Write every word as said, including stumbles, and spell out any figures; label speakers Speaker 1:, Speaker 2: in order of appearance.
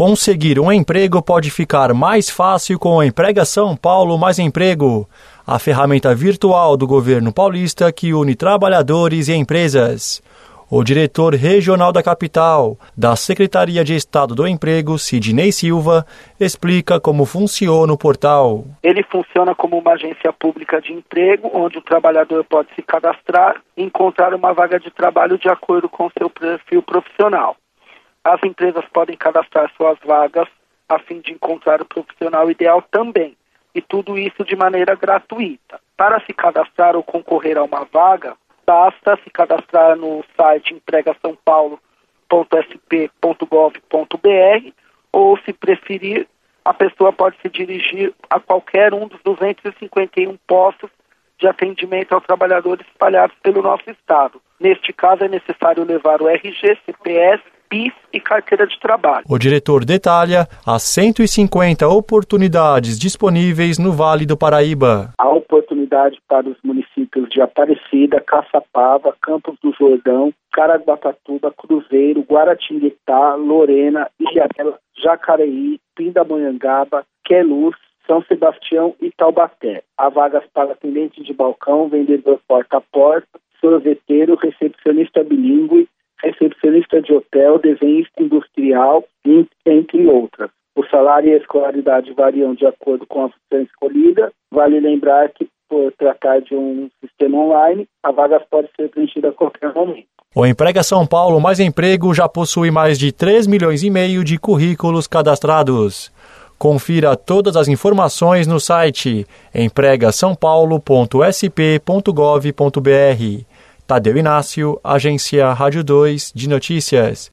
Speaker 1: Conseguir um emprego pode ficar mais fácil com o Emprega São Paulo Mais Emprego, a ferramenta virtual do governo paulista que une trabalhadores e empresas. O diretor regional da capital, da Secretaria de Estado do Emprego, Sidney Silva, explica como funciona o portal.
Speaker 2: Ele funciona como uma agência pública de emprego, onde o trabalhador pode se cadastrar e encontrar uma vaga de trabalho de acordo com seu perfil profissional. As empresas podem cadastrar suas vagas a fim de encontrar o profissional ideal também, e tudo isso de maneira gratuita. Para se cadastrar ou concorrer a uma vaga, basta se cadastrar no site emprega são paulo ponto s p ponto gov ponto b r ou, se preferir, a pessoa pode se dirigir a qualquer um dos duzentos e cinquenta e um postos de atendimento aos trabalhadores espalhados pelo nosso estado. Neste caso, é necessário levar o R G, C P S, P I S e carteira de trabalho.
Speaker 1: O diretor detalha as cento e cinquenta oportunidades disponíveis no Vale do Paraíba.
Speaker 2: Há oportunidade para os municípios de Aparecida, Caçapava, Campos do Jordão, Caraguatatuba, Cruzeiro, Guaratinguetá, Lorena, Ilhabela, Jacareí, Pindamonhangaba, Queluz, São Sebastião e Taubaté. Há vagas para atendente de balcão, vendedor porta a porta, sorveteiro, recepcionista bilíngue, recepcionista de hotel, desenhista industrial, entre outras. O salário e a escolaridade variam de acordo com a função escolhida. Vale lembrar que, por tratar de um sistema online, a vaga pode ser preenchida a qualquer momento.
Speaker 1: O Emprega São Paulo Mais Emprego já possui mais de três milhões e meio de currículos cadastrados. Confira todas as informações no site emprega são paulo ponto s p ponto gov ponto b r. Tadeu Inácio, Agência Rádio dois de Notícias.